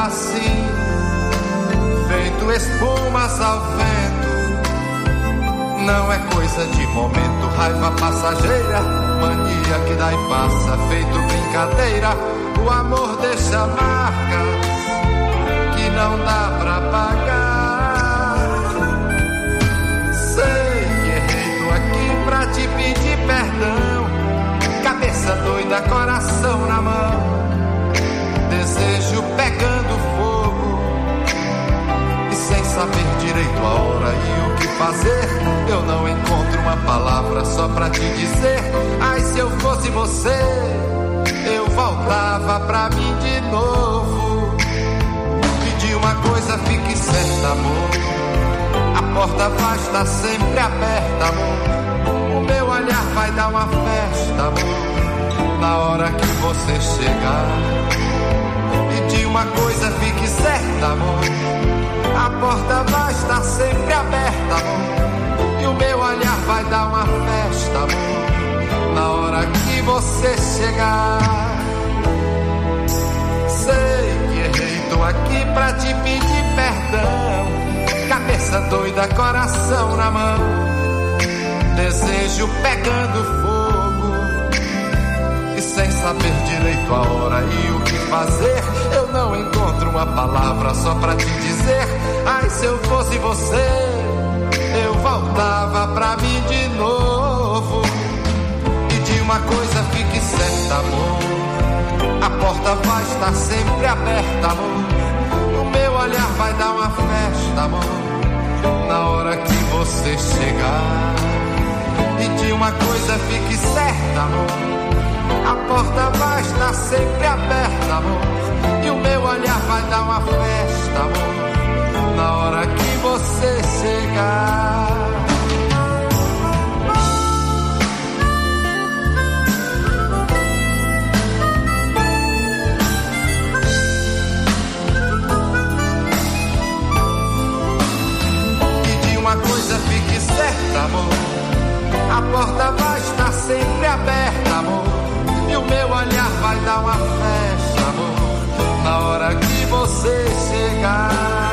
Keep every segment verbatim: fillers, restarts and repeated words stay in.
assim, feito espumas ao vento. Não é coisa de momento, raiva passageira, mania que dá e passa, feito brincadeira. O amor deixa marcas que não dá pra pagar. Sei que errei, tô aqui pra te pedir perdão. Cabeça doida, coração na mão, desejo pegando fogo, e sem saber direito a hora e o que fazer, eu não encontro uma palavra só pra te dizer. Ai, se eu fosse você, eu voltava pra mim de novo. Pedi uma coisa, fique certa, amor, a porta vai estar sempre aberta, amor. O meu olhar vai dar uma festa, amor, na hora que você chegar. Pedi uma coisa, fique certa, amor, a porta vai estar sempre aberta, amor. E o meu olhar vai dar uma festa, amor, na hora que você chegar. Sei que errei, tô aqui pra te pedir perdão. Cabeça doida, coração na mão, desejo pegando fogo, e sem saber direito a hora e o que fazer, eu não encontro uma palavra só pra te dizer. Ai, se eu fosse você, eu voltava pra mim de novo. Pedi uma coisa, fique certa, amor, a porta vai estar sempre aberta, amor. O meu olhar vai dar uma festa, amor, na hora que você chegar. Pedi uma coisa, fique certa, amor, a porta vai estar sempre aberta, amor. E o meu olhar vai dar uma festa, amor, na hora que você chegar. Pedi uma coisa, fique certa, amor, a porta vai estar sempre aberta, amor. E o meu olhar vai dar uma festa, amor, na hora que você chegar.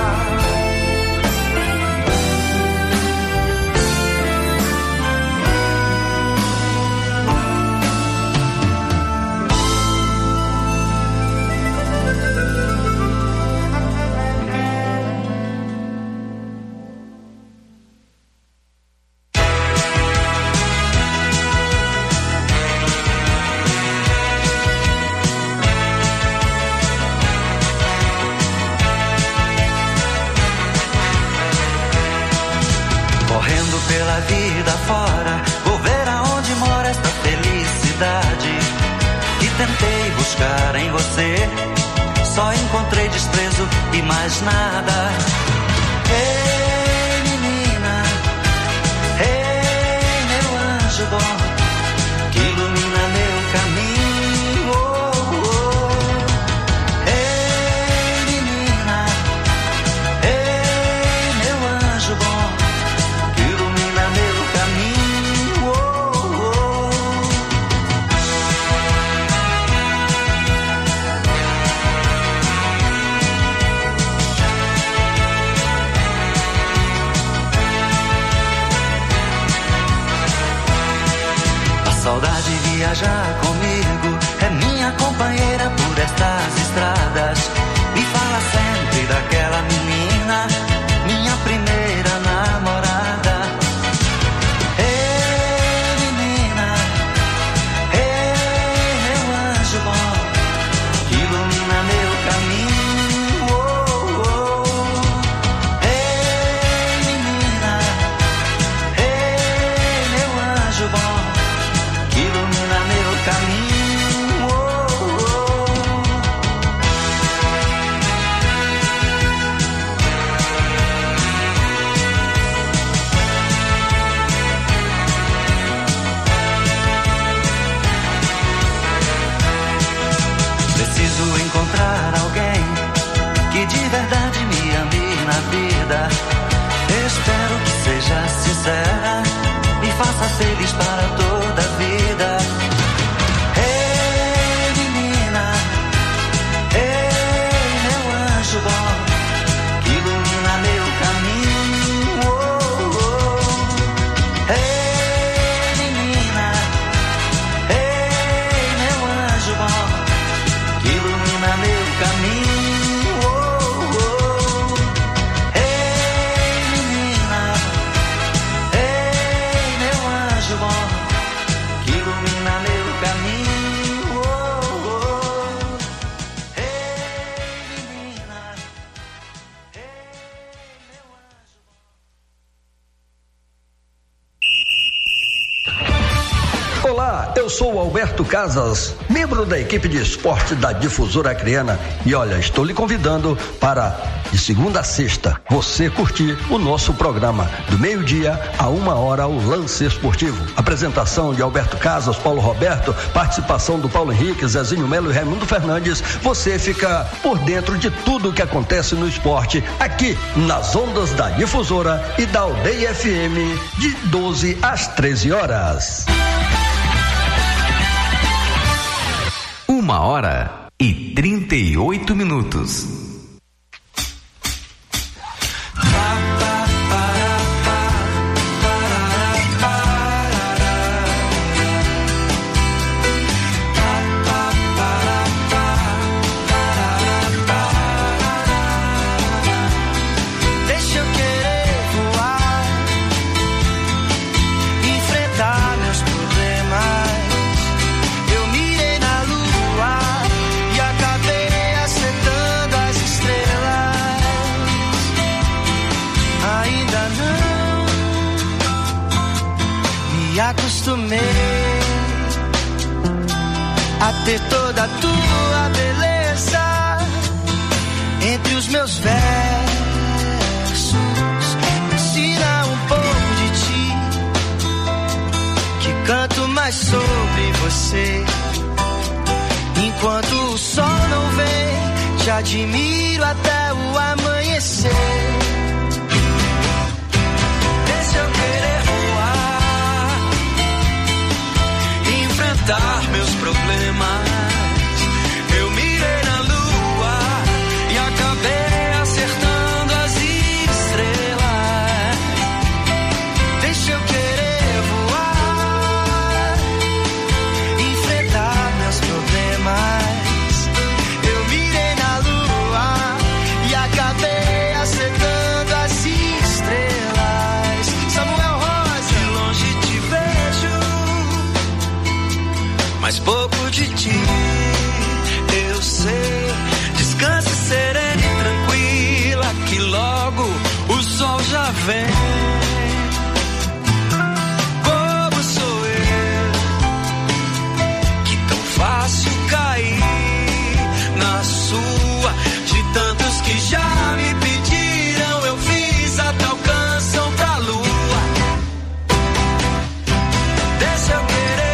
Pela vida fora, vou ver aonde mora esta felicidade que tentei buscar em você. Só encontrei desprezo e mais nada. Ei, menina, ei, meu anjo bom, que ilumina meu caminho. Oh, oh. Ei, menina, ei, meu anjo bom, saudade viajar comigo, é minha companheira por estas estradas. Me fala sempre daquela menina, minha primeira namorada. Ei, menina, ei, meu anjo bom, que ilumina meu caminho. Oh, oh. Ei, menina, ei, meu anjo bom, que ilumina meu caminho. Oh, oh. Preciso encontrar alguém que de verdade me ame na vida. Espero que seja sincera, me faça feliz para toda a vida. Ei, menina, ei, meu anjo Olá, eu sou o Alberto Casas, membro da equipe de esporte da Difusora Acreana, e olha, estou lhe convidando para, de segunda a sexta, você curtir o nosso programa, do meio-dia a uma hora, o Lance Esportivo. Apresentação de Alberto Casas, Paulo Roberto, participação do Paulo Henrique, Zezinho Melo e Raimundo Fernandes. Você fica por dentro de tudo o que acontece no esporte, aqui nas ondas da Difusora e da Aldeia F M, de doze às treze horas. Uma hora e trinta e oito minutos. Acostumei a ter toda a tua beleza entre os meus versos. Ensina um pouco de ti, que canto mais sobre você. Enquanto o sol não vem, te admiro até o amanhecer. Deixa eu querer enfrentar meus problemas. Eu mirei na lua e acabei acertando as estrelas. Deixa eu querer voar, enfrentar meus problemas. Eu mirei na lua e acabei acertando as estrelas. Samuel Rosa, de longe te vejo, mas pouco de ti eu sei. Descanse serena e tranquila, que logo o sol já vem. Como sou eu, que tão fácil cair na sua. De tantos que já me pediram, eu fiz até o canção pra lua. Deixa eu querer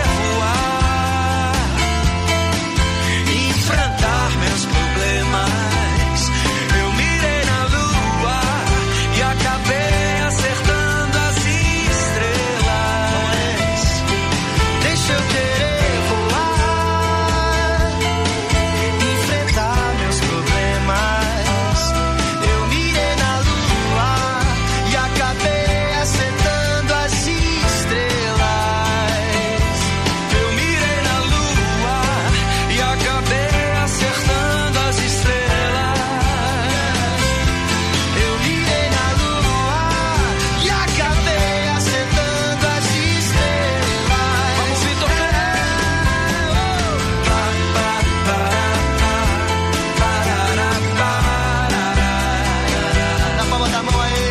meus problemas. Eu mirei na lua e acabei acertando as estrelas. Deixa eu querer voar, enfrentar meus problemas. Eu mirei na lua e acabei acertando as estrelas. Eu mirei na lua e acabei acertando as estrelas. Eu mirei na lua e acabei acertando as estrelas. Vamos, Vitor na palma da mão aí.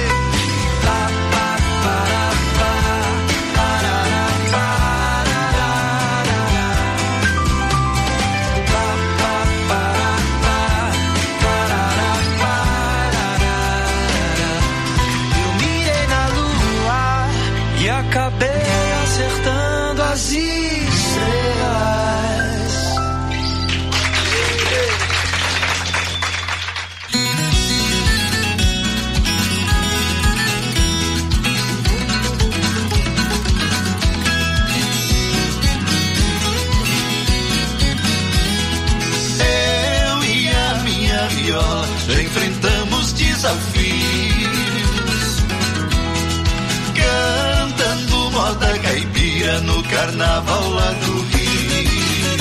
E acabei acertando as estrelas. Eu e a minha viola já enfrentamos desafios, cantando moda caipira no carnaval lá do Rio.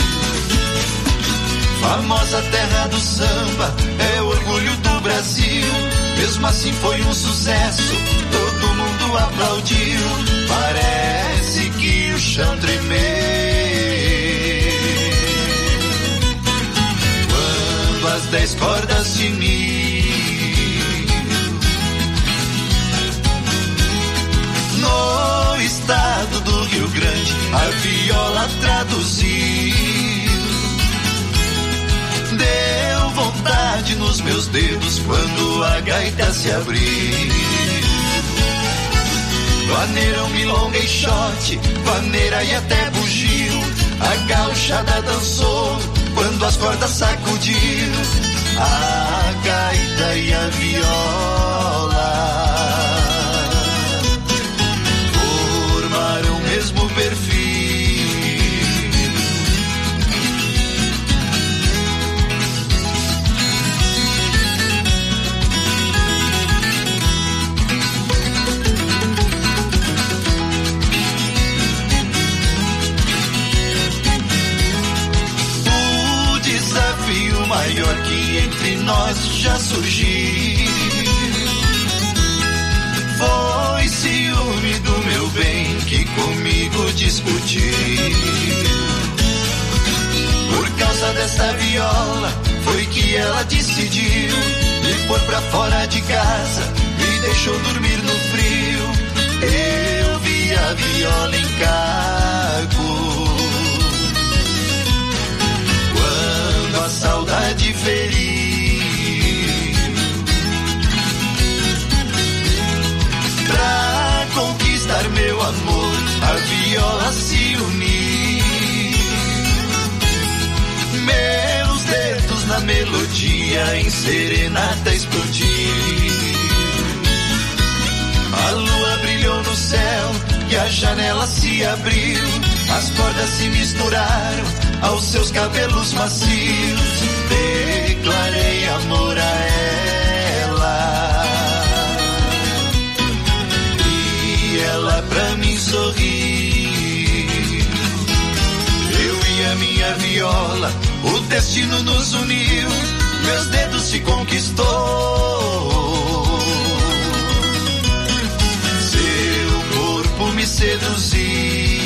Famosa terra do samba, é orgulho do Brasil. Mesmo assim foi um sucesso, todo mundo aplaudiu. Parece que o chão tremeu quando as dez cordas se uniu. No estado do Rio Rio Grande, a viola traduziu. Deu vontade nos meus dedos quando a gaita se abriu. Vaneirão, milonga e shot, vaneira e até bugio. A gauchada dançou quando as cordas sacudiu. A gaita e a viola formaram o mesmo perfil. O maior que entre nós já surgiu foi ciúme do meu bem que comigo discutiu. Por causa dessa viola foi que ela decidiu me pôr pra fora de casa, me deixou dormir no frio. Eu vi a viola em caco quando a saudade feriu. Pra conquistar meu amor, a viola se uniu. Meus dedos na melodia em serenata explodiu. A lua brilhou no céu e a janela se abriu. As cordas se misturaram aos seus cabelos macios. Declarei amor a ela e ela pra mim sorriu. Eu e a minha viola, o destino nos uniu. Meus dedos se conquistou, seu corpo me seduziu.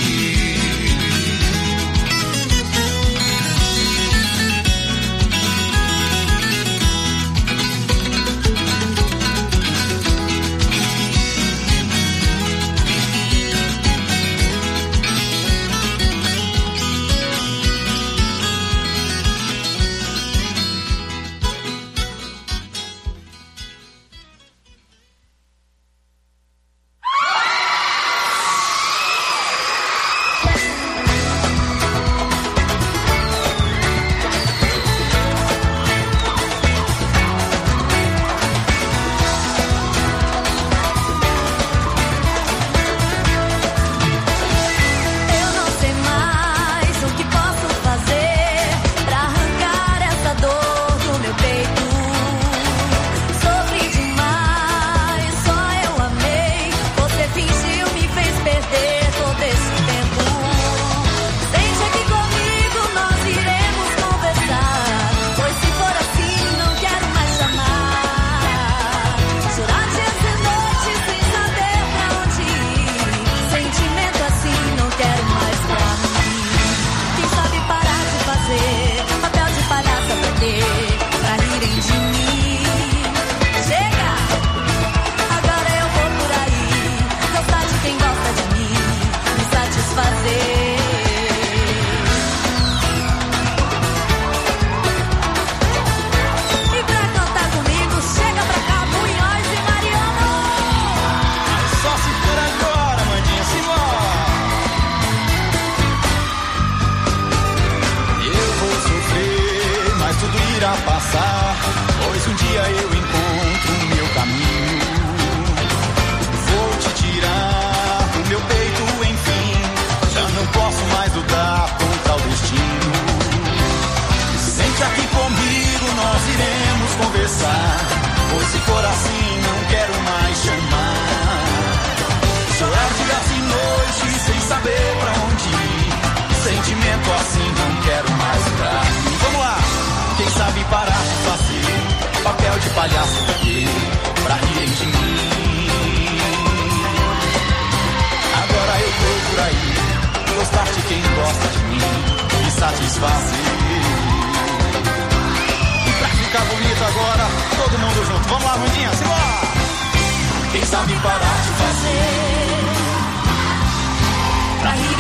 Quem sabe parar de fazer pra rir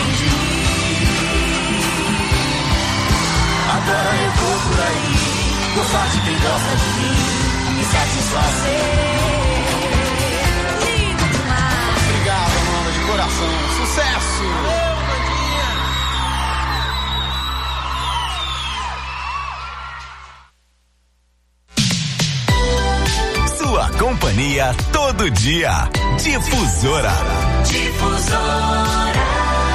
sorte quem gosta de mim, me satisfazer. Lindo demais. Obrigado, Amanda, de coração. Sucesso! Valeu, Amandinha. Sua companhia todo dia. Difusora. Difusora.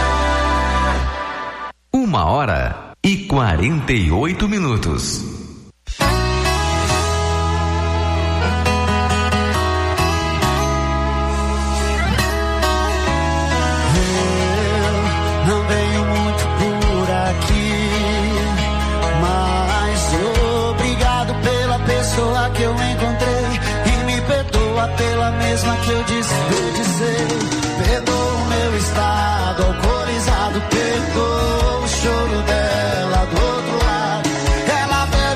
Uma hora e quarenta e oito minutos. Eu não venho muito por aqui, mas obrigado pela pessoa que eu encontrei e me perdoa pela mesma que eu desperdiçei. Perdoa o meu estado alcoolizado, perdoa o choro dela do outro lado. Ela veio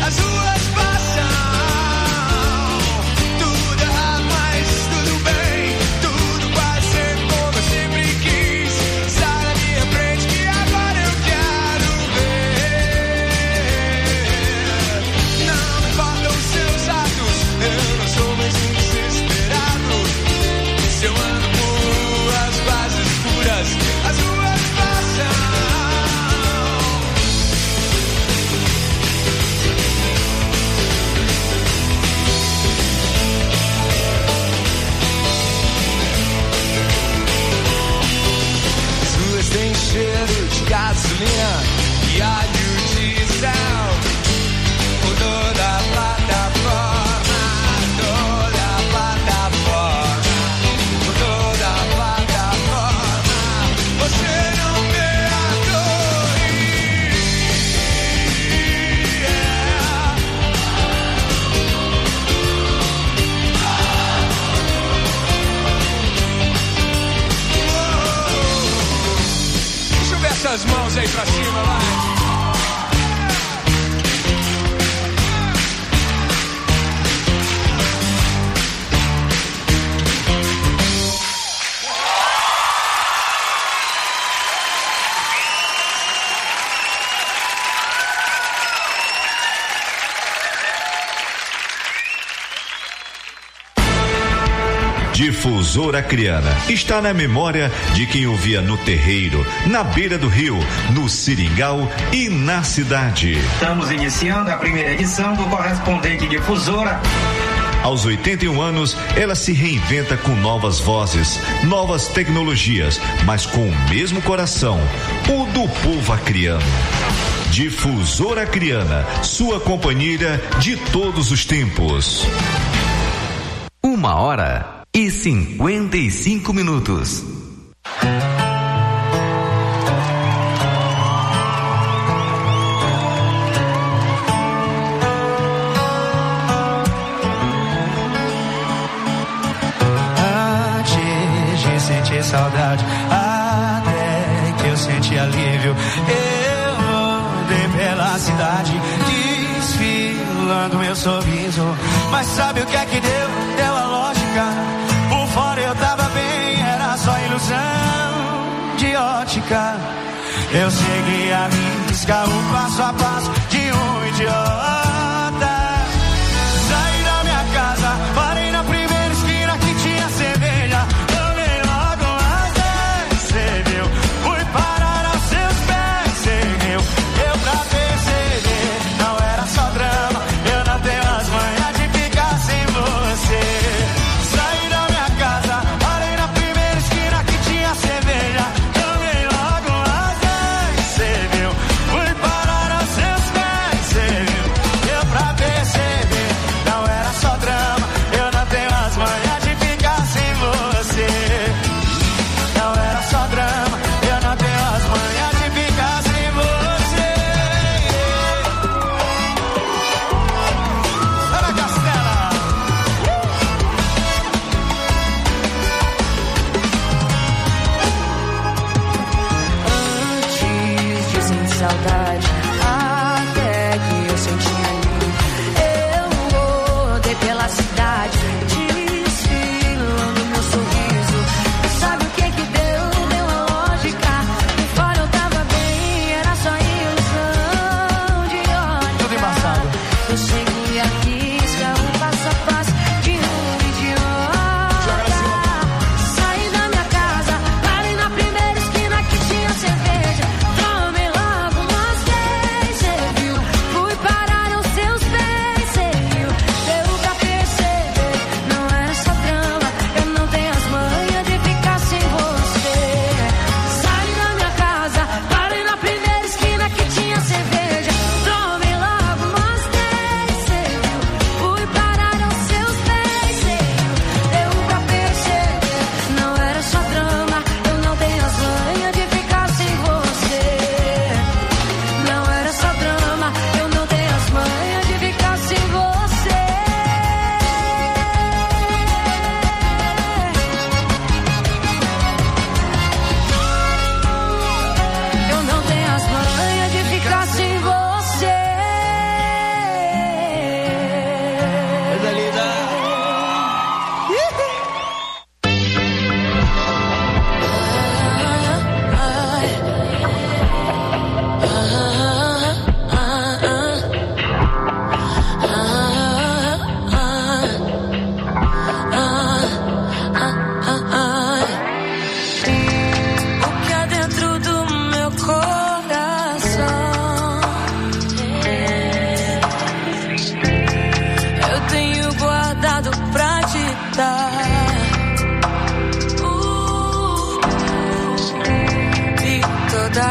as ruas passam, tudo errado, mas tudo bem, tudo quase sempre como eu sempre quis. Sai da minha frente que agora eu quero ver. Não importam os seus atos, eu não sou mais um desesperado. Se eu ando por as bases puras, as ruas passam. As ruas têm cheiro de gasolina e óleo diesel por toda a plataforma, toda a plataforma, por toda a plataforma. Você não me adoe. Deixa eu ver essas mãos aí pra cima, vai. Difusora Acreana está na memória de quem ouvia no terreiro, na beira do rio, no Seringal e na cidade. Estamos iniciando a primeira edição do Correspondente Difusora. Aos oitenta e um anos, ela se reinventa com novas vozes, novas tecnologias, mas com o mesmo coração, o do povo acreano. Difusora Acreana, sua companheira de todos os tempos. Uma hora e cinquenta e cinco minutos. Antes de sentir saudade, até que eu senti alívio, eu andei pela cidade, desfilando meu sorriso. Mas sabe o que é que deu? Deu a lógica. Por fora eu tava bem, era só ilusão de ótica. Eu segui a risca, um passo a passo de um idiota. Saí da minha casa, parei na primeira esquina que tinha cerveja. Tomei logo as dez, cê viu? Fui parar aos seus pés, cê viu? Eu pra perceber, não era só drama. Eu não tenho as manhas de ficar sem você.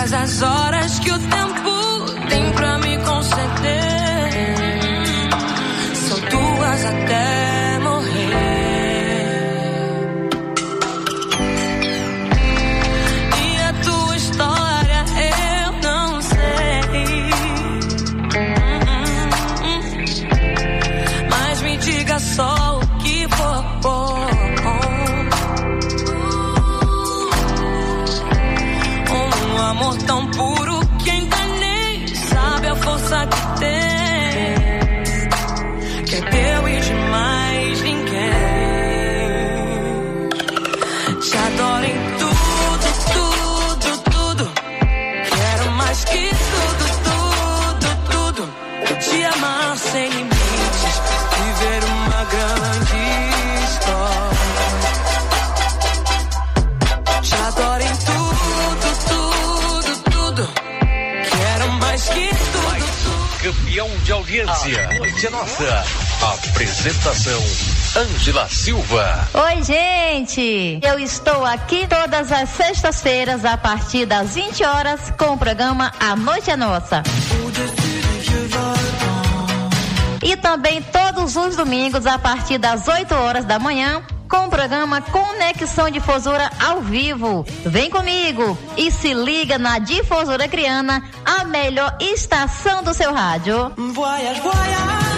todas as horas que o tempo tem pra me conceder são tuas até morrer. E a tua história eu não sei, mas me diga só o que for. Um amor tão puro que ainda nem sabe a força que tem, que é teu e de mais ninguém. Te adoro em tudo, tudo, tudo. Quero mais que tudo, tudo, tudo. Eu te amar sem limites, viver uma grande história. Te adoro em tudo, tudo, tudo. Quero mais que tudo. Campeão de audiência. A noite é nossa. Apresentação: Ângela Silva. Oi, gente. Eu estou aqui todas as sextas-feiras a partir das vinte horas com o programa A Noite é Nossa. E também todos os domingos a partir das oito horas da manhã com o programa Conexão Difusora ao vivo. Vem comigo e se liga na Difusora Acreana, a melhor estação do seu rádio. Voyage, voyage.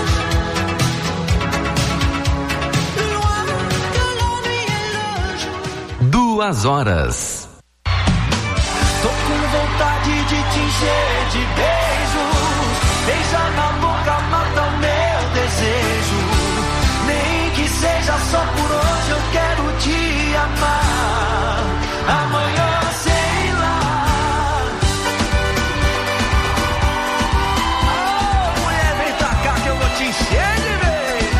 Duas horas. Tô com vontade de te encher de beijos. Beija na boca, mata o meu desejo. Nem que seja só por hoje, eu quero te amar. Amanhã, sei lá. Oh, mulher, vem pra cá que eu vou te encher de beijo.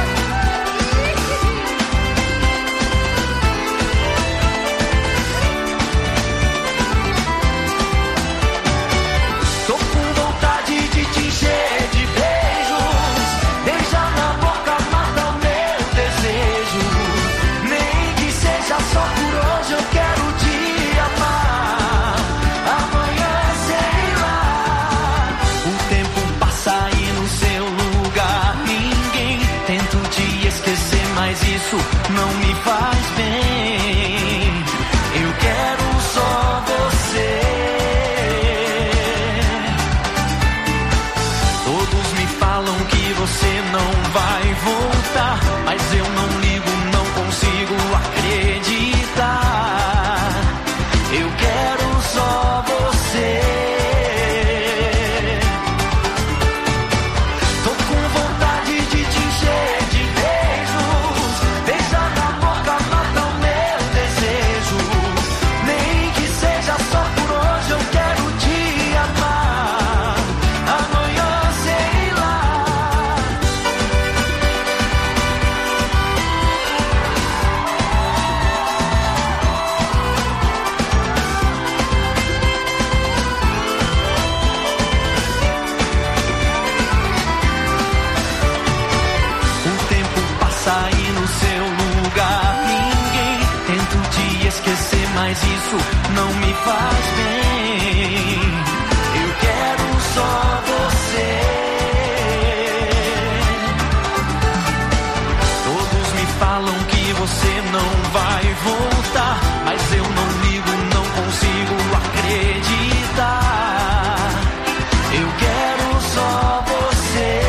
Tô com vontade de te encher de beijos. Beija na boca, mata o meu desejo. Nem que seja só por hoje, eu quero te amar. Amanhã, sei lá. O tempo passa aí no seu lugar. Ninguém tento te esquecer, mas isso não me faz bem. Eu quero só você. Todos me falam que você não vai voltar, mas eu não ligo, não consigo acreditar. Eu quero só você. Tô com vontade de te encher de beijos. Beija na boca, mata o meu desejo. Nem que seja só por hoje, eu quero te amar. Amanhã, sei lá. O tempo passa aí no seu lugar. Ninguém tento te esquecer, mas isso não me faz bem. Eu quero só você. Todos me falam que você não vai voltar, mas eu não ligo, não consigo acreditar. Eu quero só você.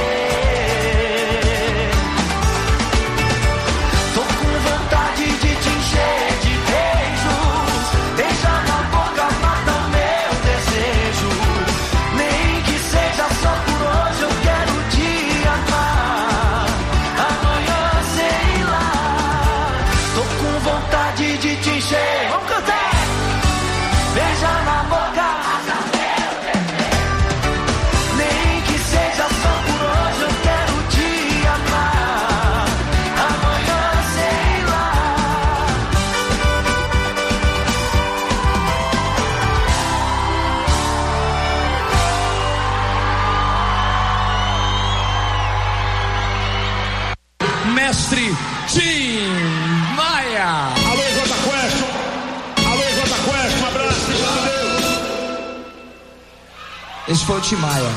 Tô com vontade de te encher de beijos. Beija na boca, mata o meu desejo. Nem que seja só por hoje, eu quero te amar. Amanhã, sei lá. Tô com vontade de te encher. Vamos cantar! Beija na boca. Nem que seja só por hoje, eu quero te amar. Amanhã, sei lá. Mestre Tim Maia. Alô, Jota Quest. Alô, Jota Quest. Um abraço, fica com Deus. Esse foi o Tim Maia.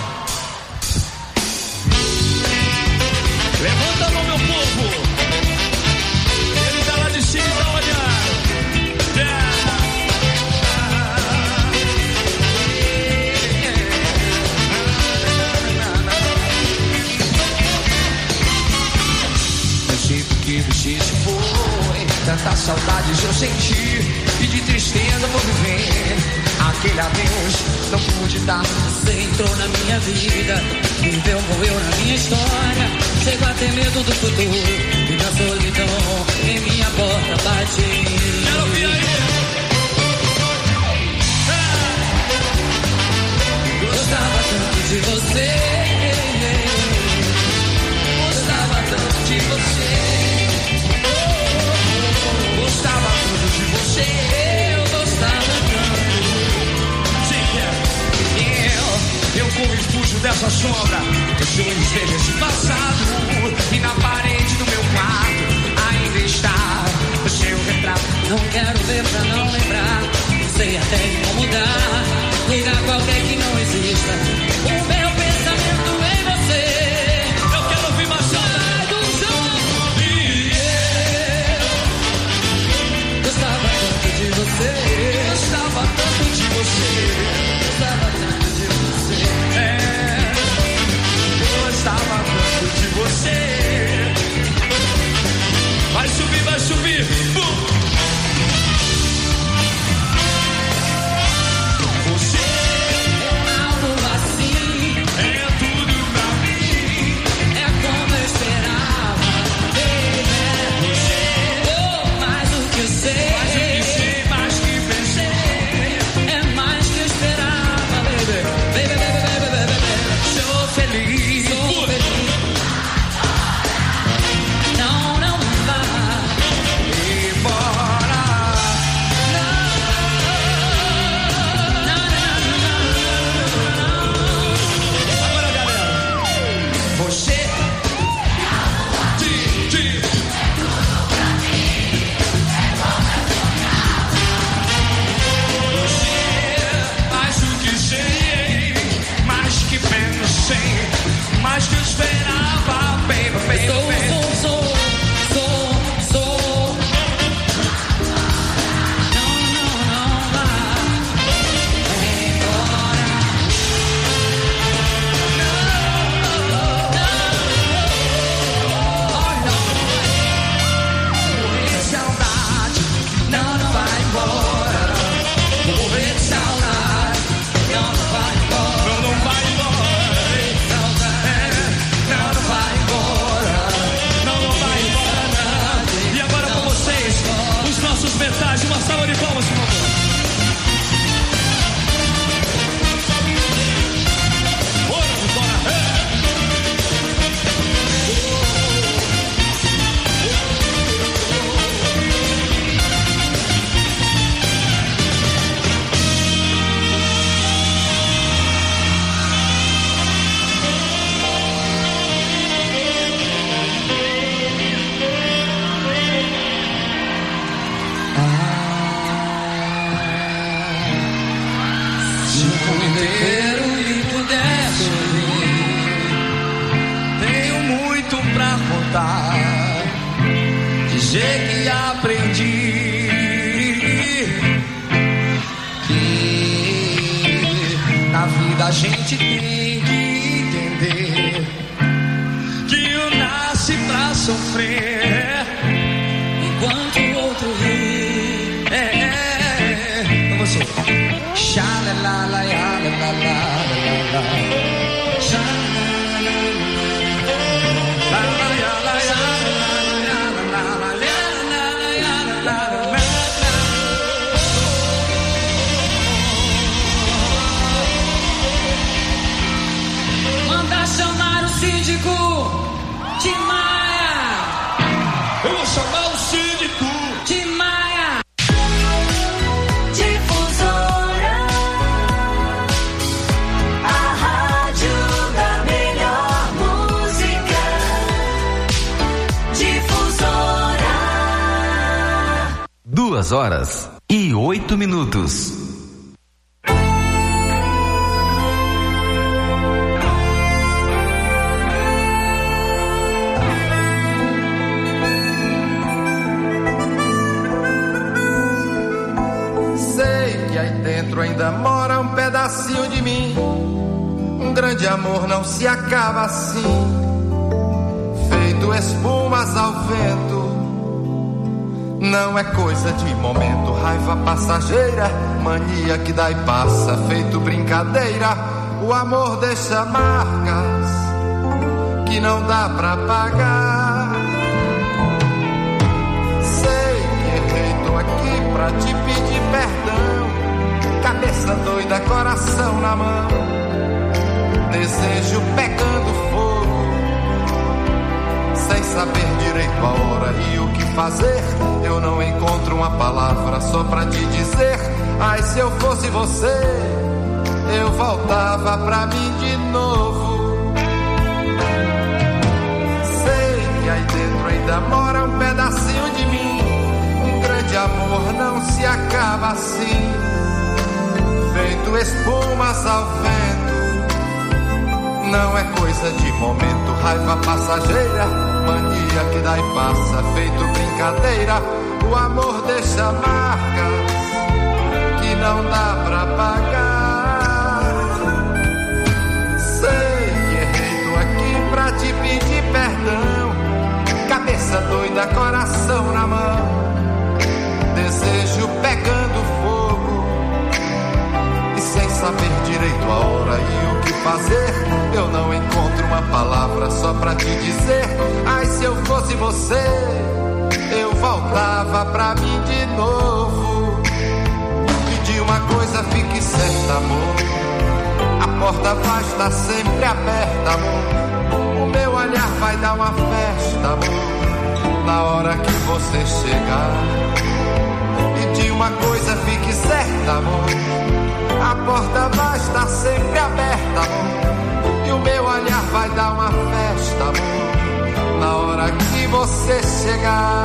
Levanta a mão, meu povo. Ele tá lá de cima e tá olhando. Yeah. Eu sinto que preciso foi tantas saudades eu senti e de tristeza vou viver. Aquele adeus não pude dar. Você entrou na minha vida, viveu, morreu na minha história. Chego a ter medo do futuro e da solidão em minha porta bate. Quero ouvir aí. Gostava tanto de você, gostava tanto de você, gostava tanto de você, eu gostava tanto. Eu corro e fujo dessa sombra. Eu sou um espelho desse passado. E na parede do meu quarto ainda está o seu retrato. Não quero ver pra não lembrar. Sei até incomodar. Lugar qualquer que não exista. O meu pensamento em você. Eu quero ouvir mais sai do chão. E eu gostava tanto de você. Gostava tanto de você. Gostava tanto de você. É, gostava tanto de você. Vai subir, vai subir. Bum. Você é algo assim. É tudo pra mim. É como eu esperava. Baby. Você oh, mais do que eu sei. Mais do que sei, mais que pensei. É mais que eu esperava, baby. Baby, baby, baby, baby, baby. Sou feliz. Sou feliz. Não, não vá embora. Não, não, não, não. Agora, galera. Você de, de. Mais do que sei, mais que pensei, mais que eu esperava, baby, baby, Sou, baby. sou, sou, sou, sou. Não, não, não vá embora. Morrer de saudade, não, não vai embora. Morrer de saudade, Não, não vai embora. não, não vai embora. É, não, não vai embora. Não, não vai embora, não. E agora com vocês, os nossos metais, uma salva de palmas, por favor. Bora, bora, é. Se o mundo inteiro me pudesse ouvir, Tenho muito pra contar, dizer que aprendi que na vida a gente tem que entender que eu nasci pra sofrer enquanto o outro ri. é, é, é. Então você Xalala, ya, la, la, la, la, la. Xalala, la, la, ya, la, ya, la, la, ya, la, la, la, la, ya, la, la, la, la, la. Manda chamar o síndico Tim Maia. Eu vou chamar o síndico. Tim Maia. Difusora, a rádio da melhor música. Difusora. Duas horas e oito minutos. amor não se acaba assim, feito espumas ao vento. Não é coisa de momento, raiva passageira, mania que dá e passa, feito brincadeira. O amor deixa marcas que não dá pra pagar. Sei que errei, tô aqui pra te pedir perdão. Cabeça doida, coração na mão, desejo pegando fogo, sem saber direito a hora e o que fazer. Eu não encontro uma palavra só pra te dizer: ai, se eu fosse você, eu voltava pra mim de novo. Sei que aí dentro ainda mora um pedacinho de mim. Um grande amor não se acaba assim, feito espumas ao vento. Não é coisa de momento, raiva passageira, mania que dá e passa, feito brincadeira. O amor deixa marcas que não dá pra pagar. Sei que errei, tô aqui pra te pedir perdão. Cabeça doida, coração na mão, desejo pegando fogo, e sem saber direito a hora e o que fazer. Eu não encontro uma palavra só pra te dizer: ai, se eu fosse você, eu voltava pra mim de novo. Pedi uma coisa, fique certa, amor, a porta vai estar sempre aberta, amor. O meu olhar vai dar uma festa, amor, na hora que você chegar. Pedi uma coisa, fique certa, amor, a porta vai estar sempre aberta, amor. E o meu olhar vai dar uma festa, amor, na hora que você chegar.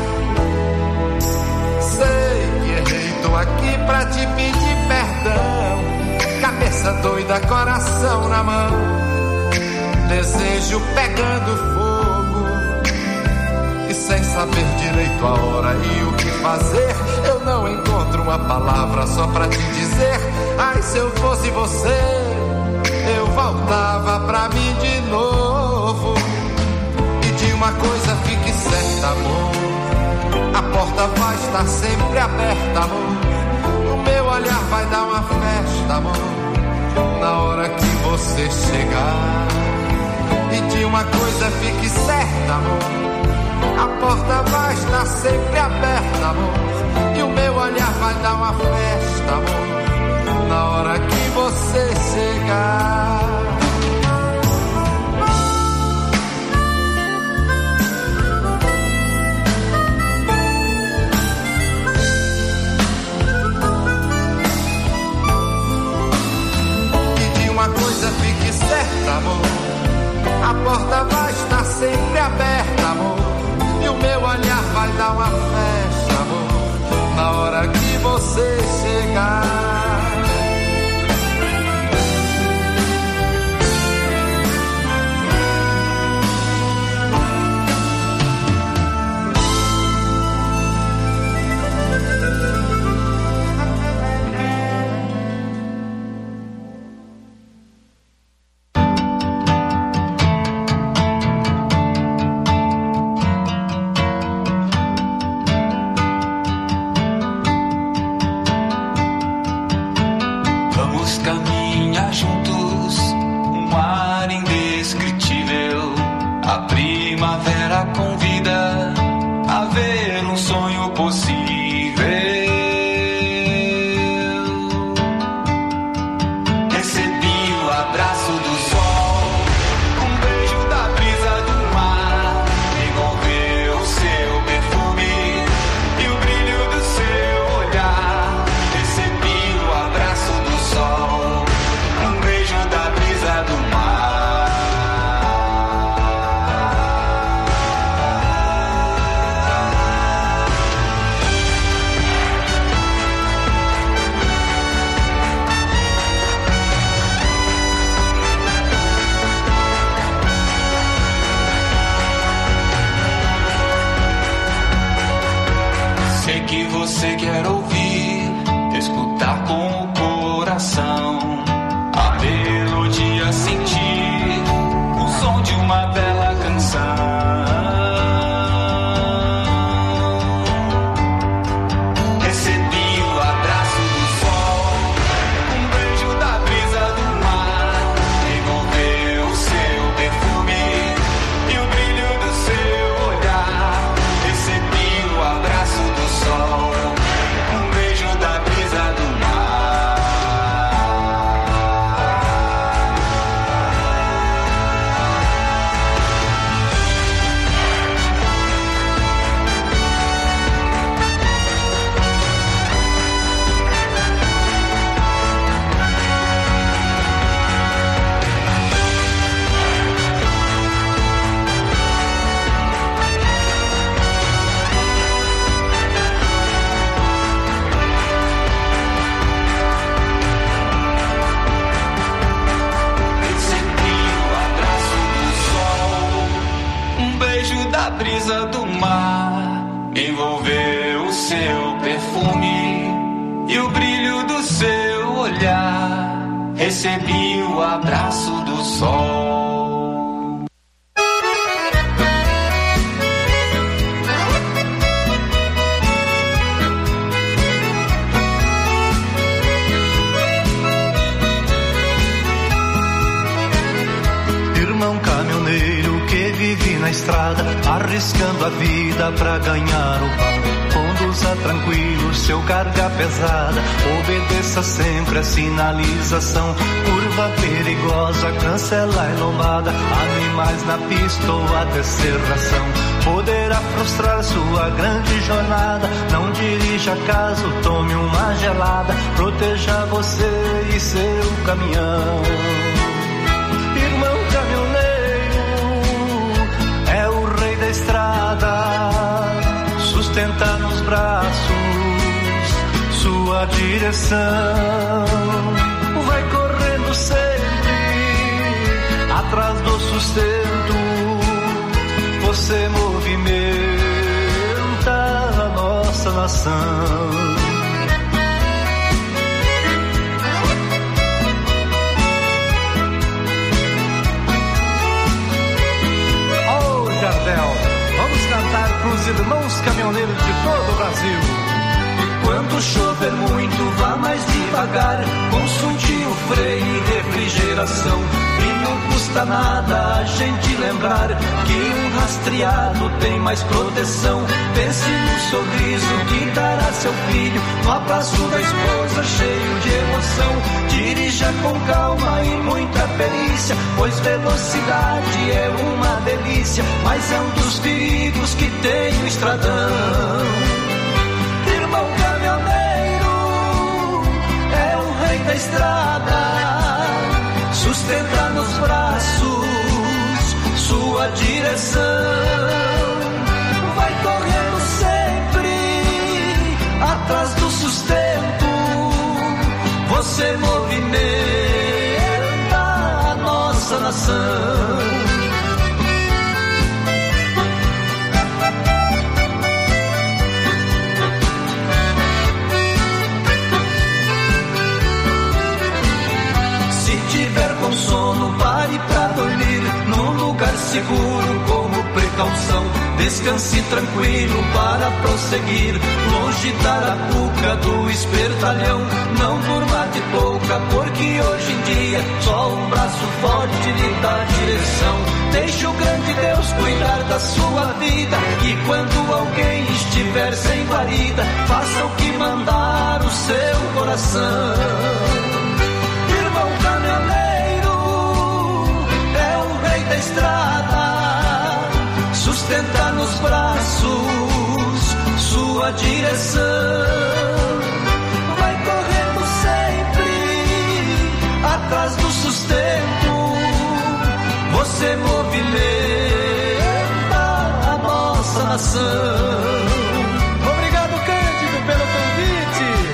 Sei que errei, tô aqui pra te pedir perdão. Cabeça doida, coração na mão, desejo pegando fogo, e sem saber direito a hora e o que fazer. Eu não encontro uma palavra só pra te dizer: ai, se eu fosse você, eu voltava pra mim de novo. Pedi uma coisa, fique certa, amor, a porta vai estar sempre aberta, amor. O meu olhar vai dar uma festa, amor, na hora que você chegar. Pedi uma coisa, fique certa, amor, a porta vai estar sempre aberta, amor. E o meu olhar vai dar uma festa, amor, na hora que você chegar. Pedi uma coisa, fique certa, amor, a porta vai estar sempre aberta, amor. E o meu olhar vai dar uma festa, amor, na hora que você chegar. você quer ouvir, escutar com o coração a melodia sentir. A brisa do mar envolveu o seu perfume e o brilho do seu olhar. Recebi o abraço do sol. Irmão caminhoneiro que vive na estrada, arriscando a vida pra ganhar o pão. Conduza tranquilo seu carga pesada, obedeça sempre a sinalização. Curva perigosa, cancela e lombada, animais na pista ou até serração. Poderá frustrar sua grande jornada, não dirija caso tome uma gelada. Proteja você e seu caminhão. Irmão caminhoneiro é o rei da estrada, sustenta nos braços sua direção. Vai correndo sempre atrás do sustento, você movimenta a nossa nação. Jardel, vamos cantar pros irmãos caminhoneiros de todo o Brasil. Quando chover muito, vá mais devagar, consulte o freio e refrigeração. E não custa nada a gente lembrar que um rastreado tem mais proteção. Pense no sorriso que dará seu filho, no abraço da esposa cheio de emoção. Dirija com calma e muita perícia, pois velocidade é uma delícia, mas é um dos perigos que tem o estradão. Irmão caminhoneiro é o rei da estrada, sustenta nos braços sua direção. Vai correndo sempre atrás do sustento, você movimenta a nossa nação. Com sono, pare pra dormir num lugar seguro como precaução. Descanse tranquilo para prosseguir, longe da arapuca do espertalhão. Não durma de pouca, porque hoje em dia só um braço forte lhe dá direção. Deixe o grande Deus cuidar da sua vida, e quando alguém estiver sem guarida, faça o que mandar o seu coração. Irmão caminhoneiro da estrada, sustenta nos braços sua direção. Vai correndo sempre atrás do sustento, você movimenta a nossa nação. Obrigado, Cândido, pelo convite.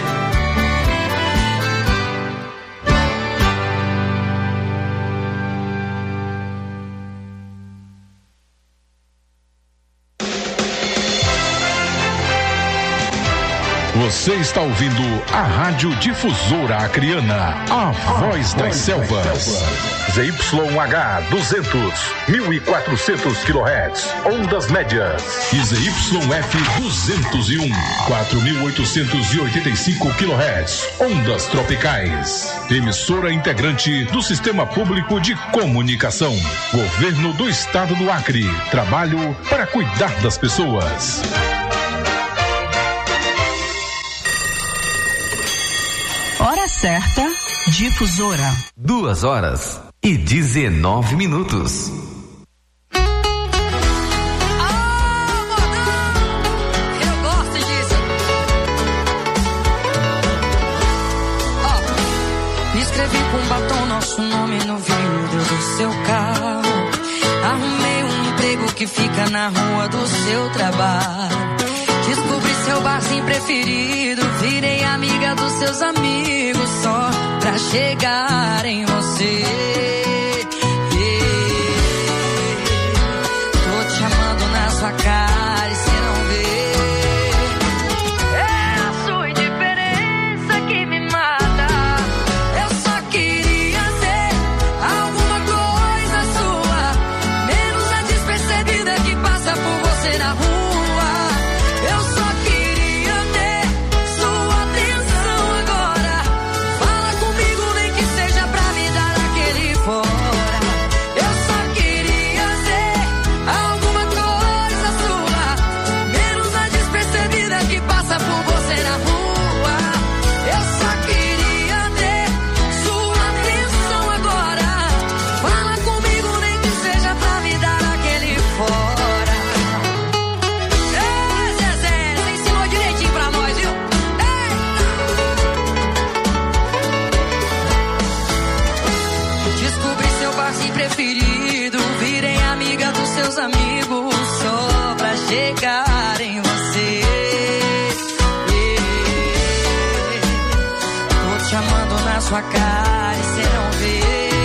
Você está ouvindo a Rádio Difusora Acreana, a voz das selvas. Z Y H duzentos, mil e quatrocentos quilohertz, ondas médias. E Z Y F duzentos e um, quatro mil oitocentos e oitenta e cinco quilohertz, ondas tropicais. Emissora integrante do Sistema Público de Comunicação. Governo do Estado do Acre. Trabalho para cuidar das pessoas. Hora certa, Difusora. Duas horas e dezenove minutos. Eu gosto disso. Ó, escrevi com batom nosso nome no vidro do seu carro. Arrumei um emprego que fica na rua do seu trabalho. Descobri seu barzinho preferido, virei amiga dos seus amigos só pra chegar em você. Yeah. Tô te amando na sua meus amigos só pra chegar em você. Tô te amando na sua cara e cê não vê.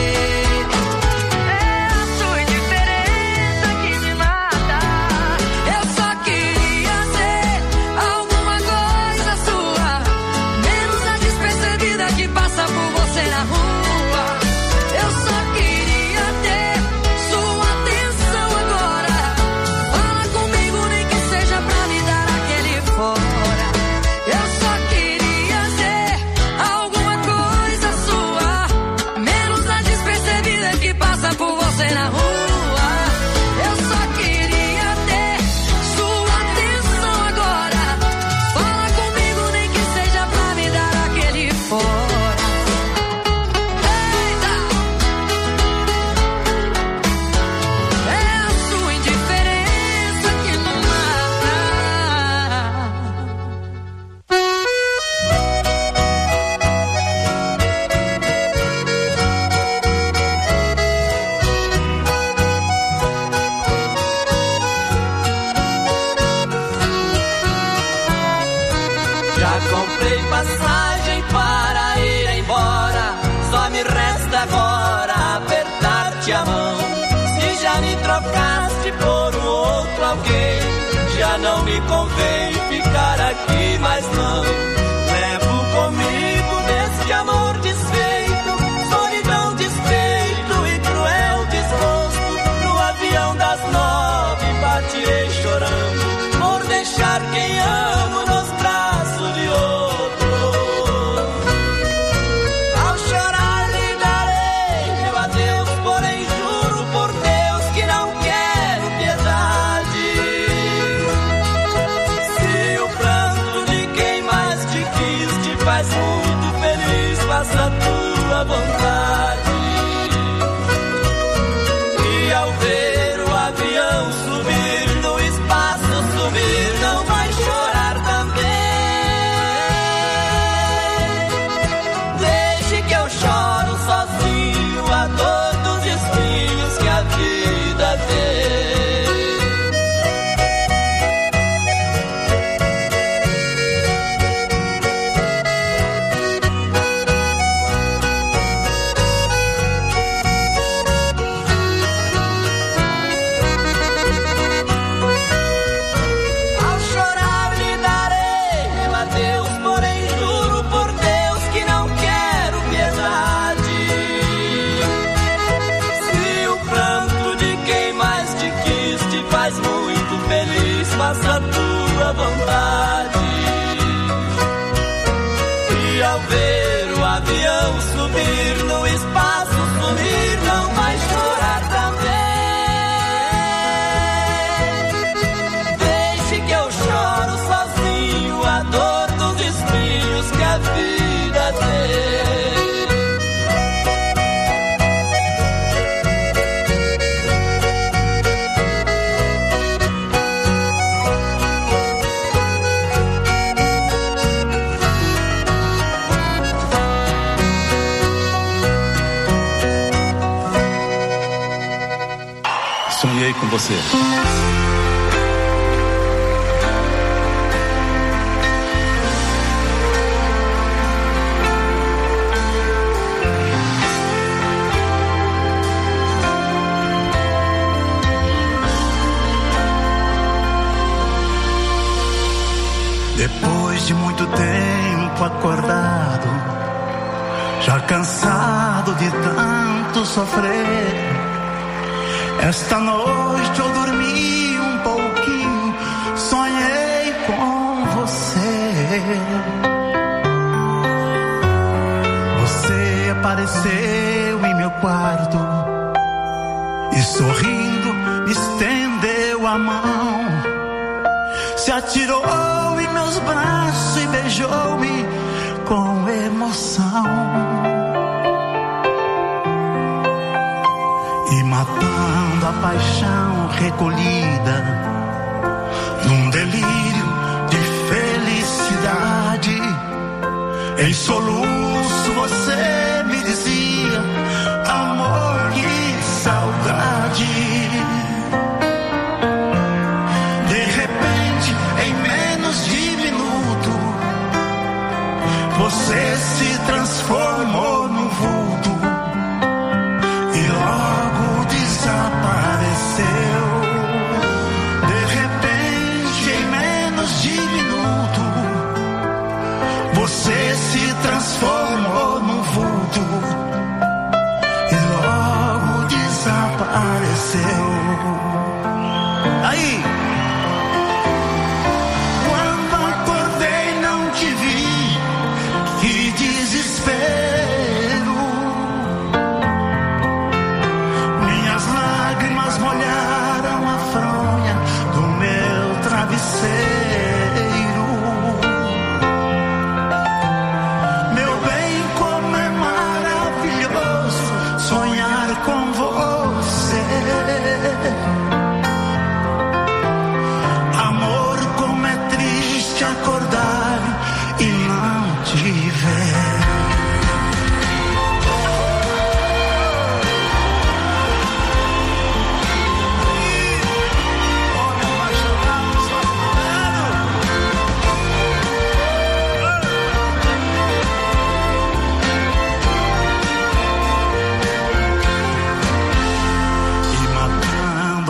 Trocaste por um outro alguém, já não me convém ficar aqui, mas não. Levo comigo nesse amor desfeito, solidão, despeito e cruel desgosto. No avião das nove partirei chorando, por deixar quem amo nos braços de outro. Ao chorar lhe darei meu adeus, porém juro por Deus faz muito feliz, faça a tua vontade. E ao ver o avião subir, no espaço sumir, não vai chorar também. Deixe que eu choro sozinho a dor dos espinhos que a vida tem. Faça a tua vontade. E ao ver o avião subir, no espaço sumir, não vai chorar também. Deixe que eu choro sozinho a dor dos espinhos que a vida tem. Sonhei com você. Depois de muito tempo acordado, já cansado de tanto sofrer, esta noite eu dormi um pouquinho, sonhei com você. Você apareceu em meu quarto e sorrindo me estendeu a mão, se atirou em meus braços e beijou-me com emoção. E matando a paixão recolhida num delírio de felicidade, em soluço você me dizia: amor, que saudade.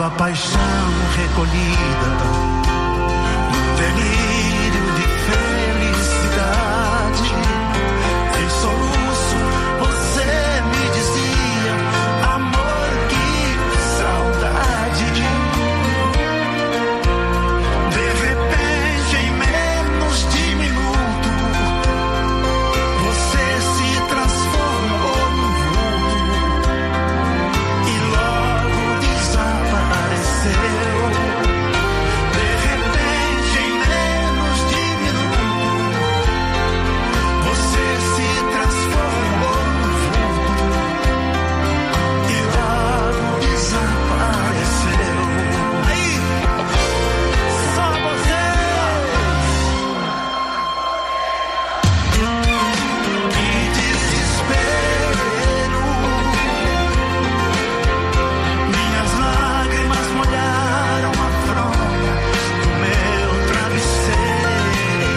a paixão recolhida, no delírio de felicidade. Em soluço você me dizia: amor, que saudade. De repente, em menos de minuto, você se transformou num vulto e logo desapareceu. De repente, em menos de minuto, você se transformou num vulto e logo desapareceu. Aí, só você. Que desespero. Minhas lágrimas molharam a fronha do meu travesseiro.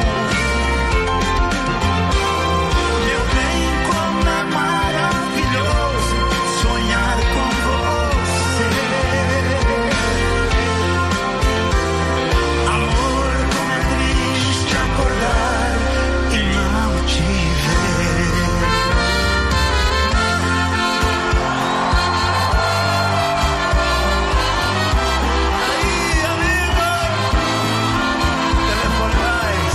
Meu bem, como é maravilhoso sonhar com você. Amor, como é triste acordar e não te ver. Aí, amigo, telefone mais.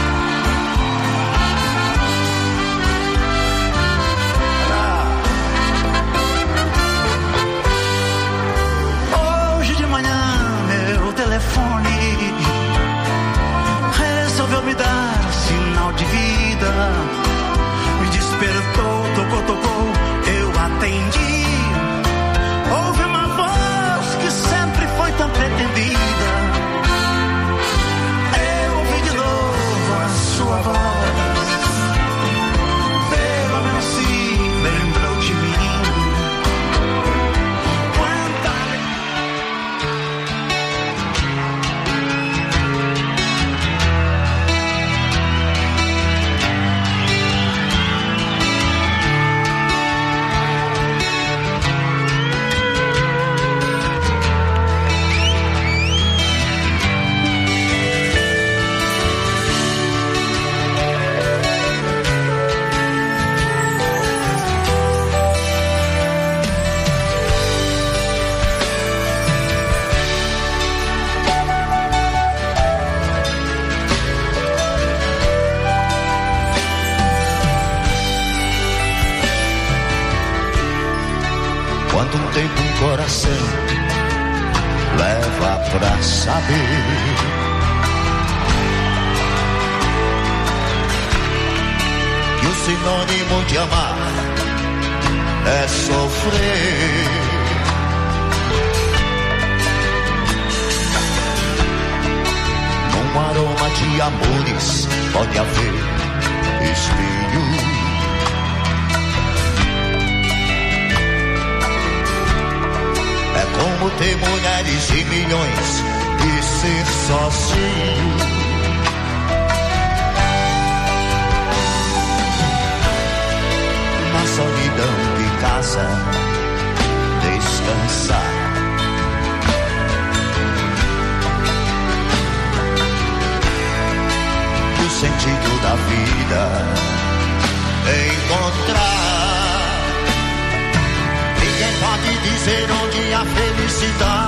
Hoje de manhã, meu telefone resolveu me dar sinal de vida. Me despertou, tocou, tocou, eu atendi. Houve uma voz que sempre foi tão pretendida. Eu ouvi de novo a sua voz. Pelo menos se lembrou de mim. Quanta Quanto tempo um coração leva pra saber que o sinônimo de amar é sofrer. Num aroma de amores pode haver espinho. É como ter mulheres e milhões e ser sozinho. Na solidão de casa, descansar. O sentido da vida encontrar. Ninguém pode dizer onde a felicidade